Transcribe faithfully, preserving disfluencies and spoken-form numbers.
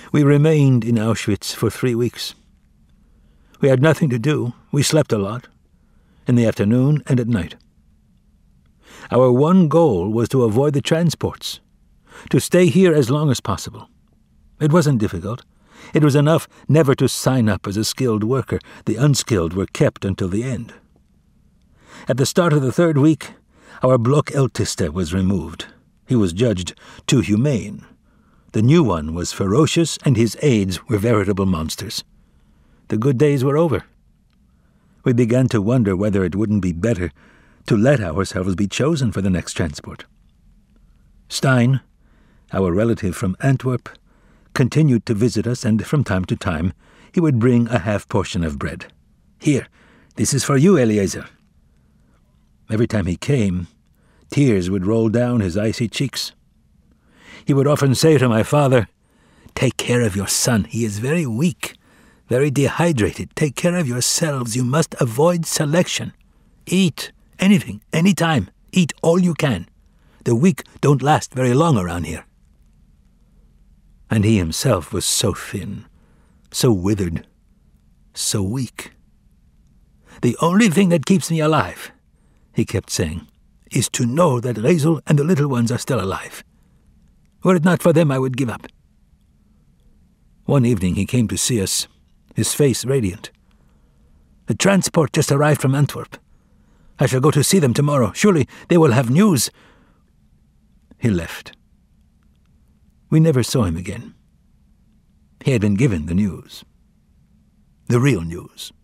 We remained in Auschwitz for three weeks. We had nothing to do. We slept a lot, in the afternoon and at night. Our one goal was to avoid the transports, to stay here as long as possible. It wasn't difficult. It was enough never to sign up as a skilled worker. The unskilled were kept until the end. At the start of the third week, our Blockälteste was removed. He was judged too humane. The new one was ferocious, and his aides were veritable monsters. The good days were over. We began to wonder whether it wouldn't be better to let ourselves be chosen for the next transport. Stein, our relative from Antwerp, continued to visit us, and from time to time he would bring a half-portion of bread. "Here, this is for you, Eliezer." Every time he came, tears would roll down his icy cheeks. He would often say to my father, "Take care of your son. He is very weak, very dehydrated. Take care of yourselves. You must avoid selection. Eat anything, any time. Eat all you can. The weak don't last very long around here." And he himself was so thin, so withered, so weak. "The only thing that keeps me alive," he kept saying, "is to know that Resul and the little ones are still alive. Were it not for them, I would give up." One evening he came to see us, his face radiant. "The transport just arrived from Antwerp. I shall go to see them tomorrow. Surely they will have news." He left. We never saw him again. He had been given the news. The real news.